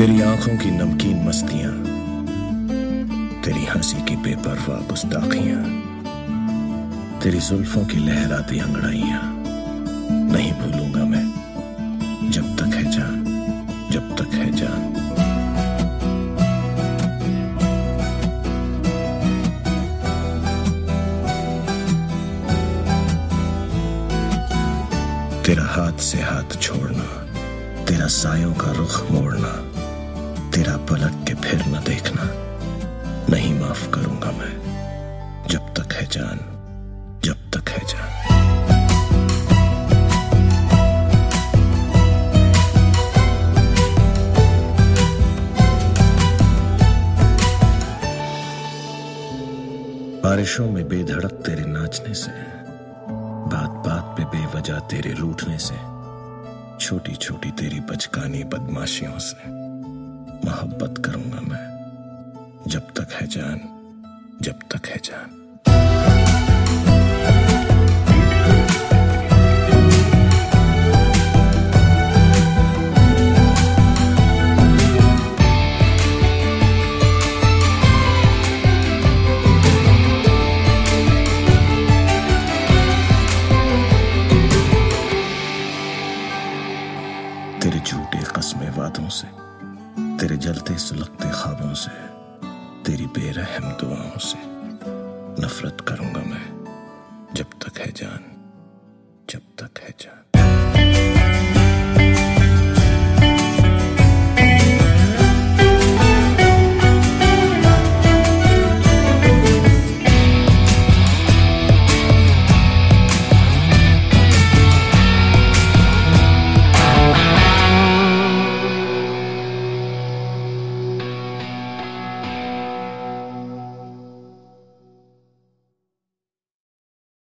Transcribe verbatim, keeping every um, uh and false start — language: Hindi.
तेरी आंखों की नमकीन मस्तियां, तेरी हंसी की बेपरवाह गुस्ताखियां, तेरी जुल्फों की लहराती अंगड़ाइयां नहीं भूलूंगा मैं, जब तक है जान, जब तक है जान। तेरा हाथ से हाथ छोड़ना, तेरा सायों का रुख मोड़ना, तेरा पलट के फिर न देखना नहीं माफ करूंगा मैं, जब तक है जान, जब तक है जान। बारिशों में बेधड़क तेरे नाचने से, बात बात पे बेवजह तेरे रूठने से, छोटी छोटी तेरी बचकानी बदमाशियों से मोहब्बत करूंगा मैं, जब तक है जान, जब तक है जान। तेरे झूठे कस्मे वादों से, तेरे जलते सुलगते ख्वाबों से, तेरी बेरहम दुआओं से नफरत करूंगा मैं, जब तक है जान, जब तक है जान।